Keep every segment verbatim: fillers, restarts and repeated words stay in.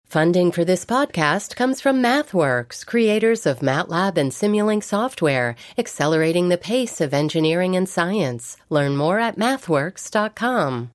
Funding for this podcast comes from MathWorks, creators of MATLAB and Simulink software, accelerating the pace of engineering and science. Learn more at mathworks dot com.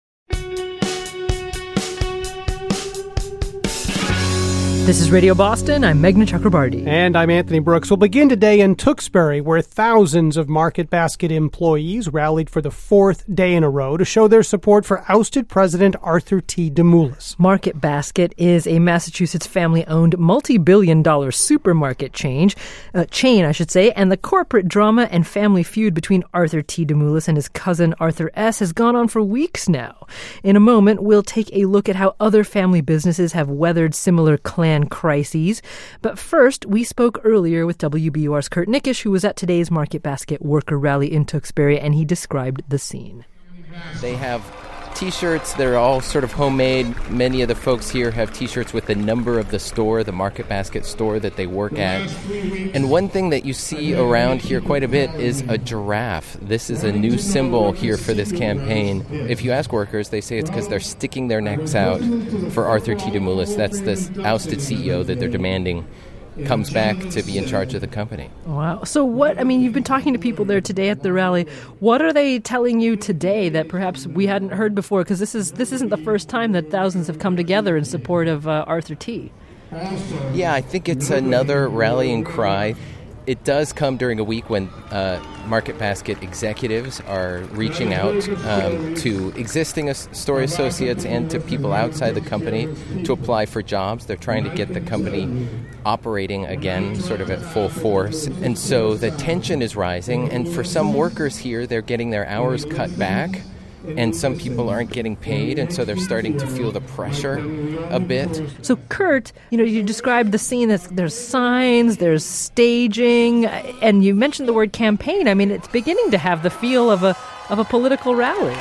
This is Radio Boston. I'm Meghna Chakrabarty. And I'm Anthony Brooks. We'll begin today in Tewksbury, where thousands of Market Basket employees rallied for the fourth day in a row to show their support for ousted President Arthur T. Demoulas. Market Basket is a Massachusetts family-owned multi-billion dollar supermarket chain, uh, chain, I should say, and the corporate drama and family feud between Arthur T. Demoulas and his cousin Arthur S. has gone on for weeks now. In a moment, we'll take a look at how other family businesses have weathered similar clan crises. But first, we spoke earlier with W B U R's Kurt Nickish, who was at today's Market Basket worker rally in Tewksbury, and he described the scene. They have T-shirts. They're all sort of homemade. Many of the folks here have T-shirts with the number of the store, the Market Basket store that they work at. And one thing that you see around here quite a bit is a giraffe. This is a new symbol here for this campaign. If you ask workers, they say it's because they're sticking their necks out for Arthur T. Demoulas. That's this ousted C E O that they're demanding comes back to be in charge of the company. Wow. So what, I mean, you've been talking to people there today at the rally. What are they telling you today that perhaps we hadn't heard before? Because this is this isn't the first time that thousands have come together in support of uh, Arthur T. Yeah, I think it's another rallying cry. It does come during a week when uh, Market Basket executives are reaching out um, to existing as- store associates and to people outside the company to apply for jobs. They're trying to get the company operating again, sort of at full force. And so the tension is rising. And for some workers here, they're getting their hours cut back. And some people aren't getting paid, and so they're starting to feel the pressure a bit. So, Kurt, you know, you described the scene as there's signs, there's staging, and you mentioned the word campaign. I mean, it's beginning to have the feel of a of a political rally.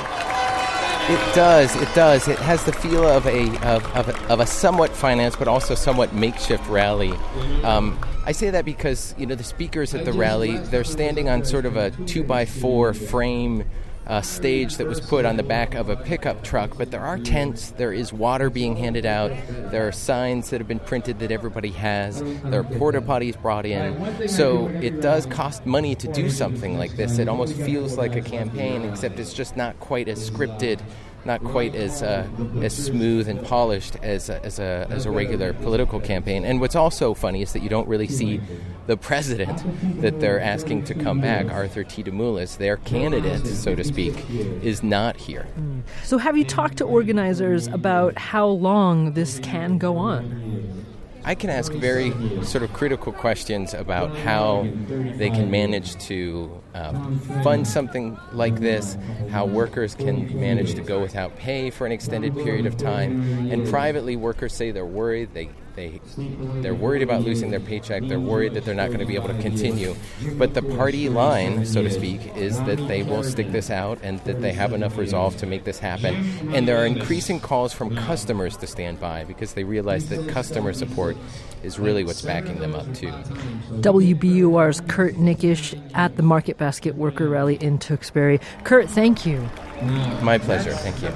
It does, it does. It has the feel of a of, of, a, of a somewhat financed, but also somewhat makeshift rally. Um, I say that because, you know, the speakers at the rally, they're standing on sort of a two-by-four frame Uh, stage that was put on the back of a pickup truck, but there are tents, there is water being handed out, there are signs that have been printed that everybody has, there are porta potties brought in, so it does cost money to do something like this. It almost feels like a campaign, except it's just not quite as scripted, not quite as uh, as smooth and polished as a, as a as a regular political campaign. And what's also funny is that you don't really see the president that they're asking to come back, Arthur T. Demoulas, their candidate, so to speak, is not here. So have you talked to organizers about how long this can go on? I can ask very sort of critical questions about how they can manage to um, fund something like this, how workers can manage to go without pay for an extended period of time. And privately, workers say they're worried. They They, they're worried about losing their paycheck. They're worried that they're not going to be able to continue. But the party line, so to speak, is that they will stick this out and that they have enough resolve to make this happen. And there are increasing calls from customers to stand by because they realize that customer support is really what's backing them up, too. W B U R's Kurt Nickish at the Market Basket Worker Rally in Tewksbury. Kurt, thank you. My pleasure. Thank you.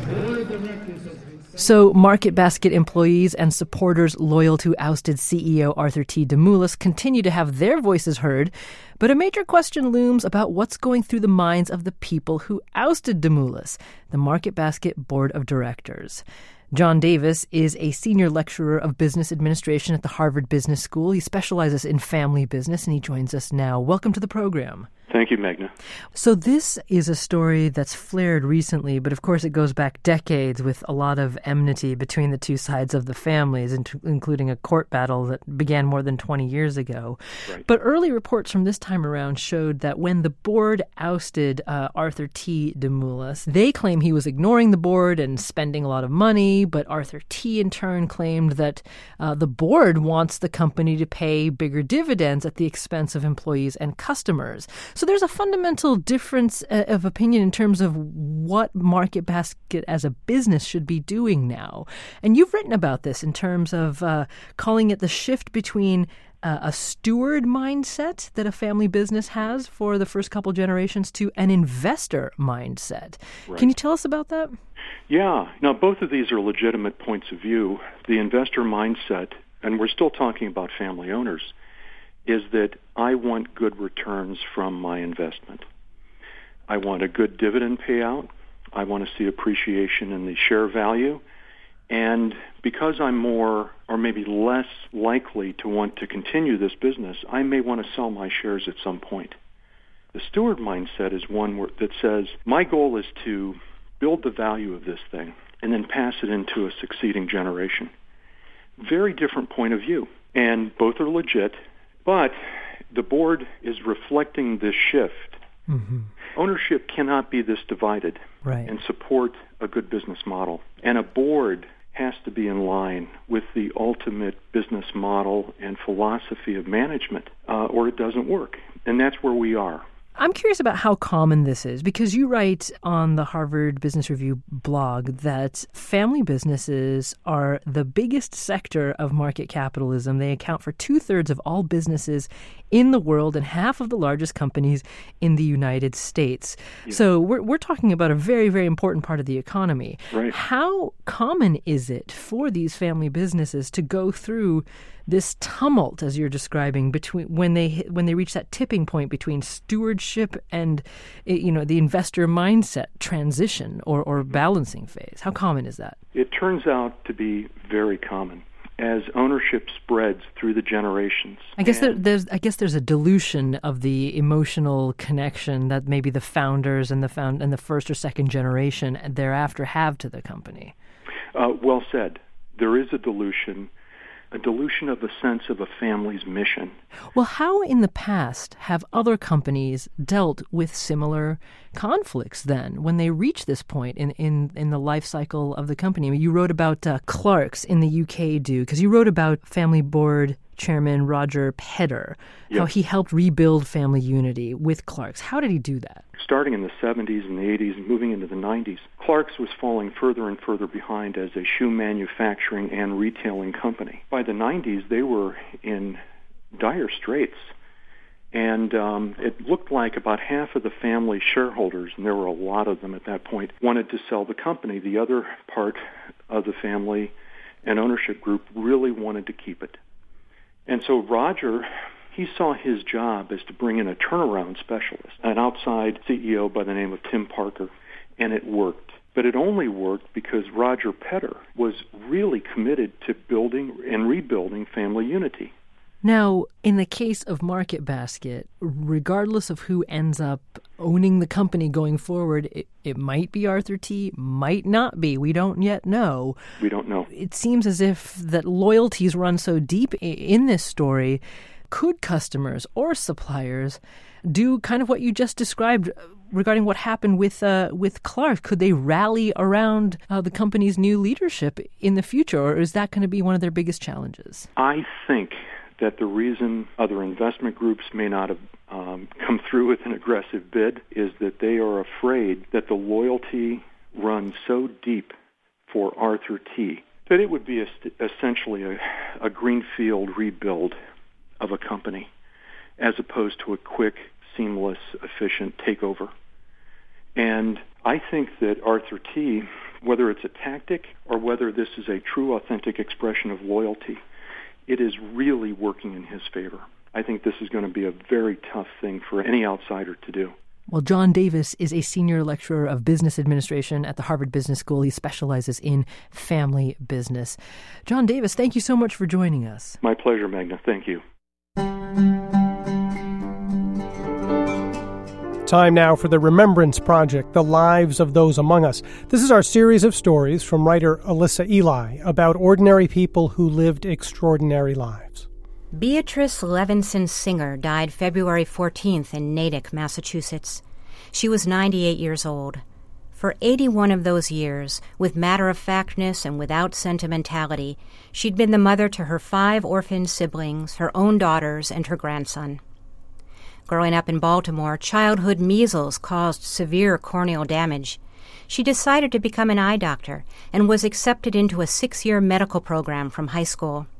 So Market Basket employees and supporters loyal to ousted C E O Arthur T. Demoulas continue to have their voices heard, but a major question looms about what's going through the minds of the people who ousted Demoulas, the Market Basket Board of Directors. John Davis is a senior lecturer of business administration at the Harvard Business School. He specializes in family business, and he joins us now. Welcome to the program. Thank you, Meghna. So this is a story that's flared recently, but of course it goes back decades with a lot of enmity between the two sides of the families, including a court battle that began more than twenty years ago. Right. But early reports from this time around showed that when the board ousted uh, Arthur T. Demoulas, they claim he was ignoring the board and spending a lot of money, but Arthur T. in turn claimed that uh, the board wants the company to pay bigger dividends at the expense of employees and customers. So there's a fundamental difference uh, of opinion in terms of what Market Basket as a business should be doing now. And you've written about this in terms of uh, calling it the shift between uh, a steward mindset that a family business has for the first couple generations to an investor mindset. Right. Can you tell us about that? Yeah. Now, both of these are legitimate points of view. The investor mindset, and we're still talking about family owners, is that I want good returns from my investment. I want a good dividend payout. I want to see appreciation in the share value. And because I'm more or maybe less likely to want to continue this business, I may want to sell my shares at some point. The steward mindset is one where, that says, my goal is to build the value of this thing and then pass it into a succeeding generation. Very different point of view. And both are legit, but the board is reflecting this shift. Mm-hmm. Ownership cannot be this divided right. and support a good business model. And a board has to be in line with the ultimate business model and philosophy of management, uh, or it doesn't work. And that's where we are. I'm curious about how common this is, because you write on the Harvard Business Review blog that family businesses are the biggest sector of market capitalism. They account for two-thirds of all businesses in the world and half of the largest companies in the United States. Yeah. So we're we're talking about a very, very important part of the economy. Right. How common is it for these family businesses to go through this tumult, as you're describing, between when they when they reach that tipping point between stewardship and, you know, the investor mindset transition or, or balancing phase? How common is that? It turns out to be very common as ownership spreads through the generations. I guess there, there's I guess there's a dilution of the emotional connection that maybe the founders and the found and the first or second generation thereafter have to the company. Uh, well said. There is a dilution. A dilution of the sense of a family's mission. Well, how in the past have other companies dealt with similar conflicts then when they reach this point in, in, in the life cycle of the company? I mean, you wrote about uh, Clark's in the U K do, because you wrote about family board chairman Roger Pedder, yep. how he helped rebuild family unity with Clark's. How did he do that? Starting in the seventies and the eighties and moving into the nineties, Clark's was falling further and further behind as a shoe manufacturing and retailing company. By the nineties, they were in dire straits. And um, it looked like about half of the family shareholders, and there were a lot of them at that point, wanted to sell the company. The other part of the family and ownership group really wanted to keep it. And so Roger, he saw his job as to bring in a turnaround specialist, an outside C E O by the name of Tim Parker, and it worked. But it only worked because Roger Pedder was really committed to building and rebuilding family unity. Now, in the case of MarketBasket, regardless of who ends up owning the company going forward, it, it might be Arthur T., might not be. We don't yet know. We don't know. It seems as if that loyalties run so deep in this story. Could customers or suppliers do kind of what you just described regarding what happened with uh, with Clark? Could they rally around uh, the company's new leadership in the future, or is that going to be one of their biggest challenges? I think that the reason other investment groups may not have um, come through with an aggressive bid is that they are afraid that the loyalty runs so deep for Arthur T. that it would be a, essentially a, a greenfield rebuild of a company as opposed to a quick, seamless, efficient takeover. And I think that Arthur T., whether it's a tactic or whether this is a true, authentic expression of loyalty, it is really working in his favor. I think this is going to be a very tough thing for any outsider to do. Well, John Davis is a senior lecturer of business administration at the Harvard Business School. He specializes in family business. John Davis, thank you so much for joining us. My pleasure, Magna. Thank you. Time now for the Remembrance Project, The Lives of Those Among Us. This is our series of stories from writer Alyssa Ely about ordinary people who lived extraordinary lives. Beatrice Levinson Singer died February fourteenth in Natick, Massachusetts. She was ninety-eight years old. For eighty-one of those years, with matter-of-factness and without sentimentality, she'd been the mother to her five orphaned siblings, her own daughters, and her grandson. Growing up in Baltimore, childhood measles caused severe corneal damage. She decided to become an eye doctor and was accepted into a six-year medical program from high school.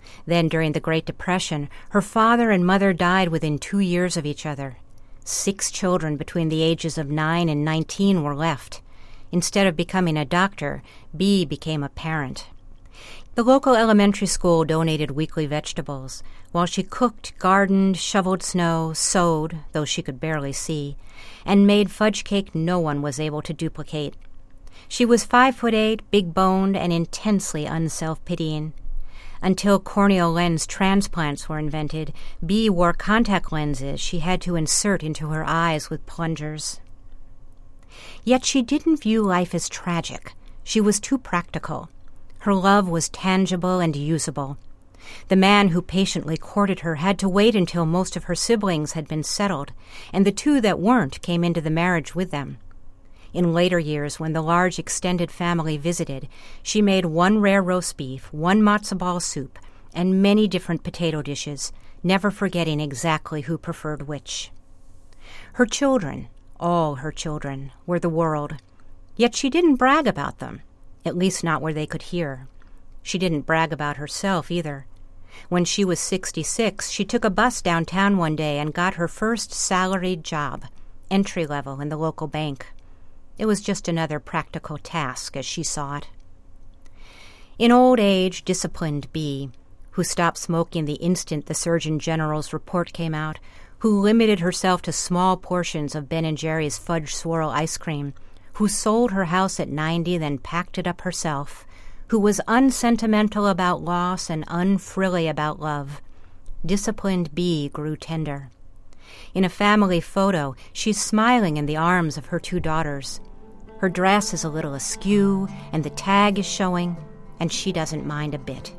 Then, during the Great Depression, her father and mother died within two years of each other. Six children between the ages of nine and nineteen were left. Instead of becoming a doctor, Bee became a parent. The local elementary school donated weekly vegetables, while she cooked, gardened, shoveled snow, sewed, though she could barely see, and made fudge cake no one was able to duplicate. She was five foot eight, big-boned, and intensely unself-pitying. Until corneal lens transplants were invented, Bee wore contact lenses she had to insert into her eyes with plungers. Yet she didn't view life as tragic. She was too practical. Her love was tangible and usable. The man who patiently courted her had to wait until most of her siblings had been settled, and the two that weren't came into the marriage with them. In later years, when the large extended family visited, she made one rare roast beef, one matzo ball soup, and many different potato dishes, never forgetting exactly who preferred which. Her children, all her children, were the world. Yet she didn't brag about them, at least not where they could hear. She didn't brag about herself either. When she was sixty-six, she took a bus downtown one day and got her first salaried job, entry level in the local bank. It was just another practical task, as she saw it. In old age, disciplined Bee, who stopped smoking the instant the Surgeon General's report came out, who limited herself to small portions of Ben and Jerry's fudge swirl ice cream, who sold her house at ninety, then packed it up herself, who was unsentimental about loss and unfrilly about love. Disciplined Bee grew tender. In a family photo, she's smiling in the arms of her two daughters. Her dress is a little askew, and the tag is showing, and she doesn't mind a bit.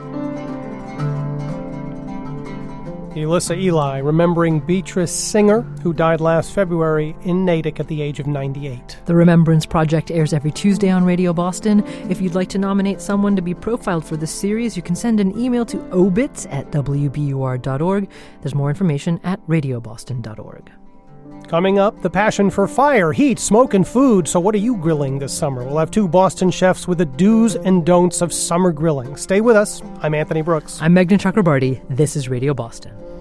Elissa Ely remembering Beatrice Singer, who died last February in Natick at the age of ninety-eight. The Remembrance Project airs every Tuesday on Radio Boston. If you'd like to nominate someone to be profiled for this series, you can send an email to obits at w b u r dot org. There's more information at radio boston dot org. Coming up, the passion for fire, heat, smoke, and food. So what are you grilling this summer? We'll have two Boston chefs with the do's and don'ts of summer grilling. Stay with us. I'm Anthony Brooks. I'm Meghna Chakrabarti. This is Radio Boston.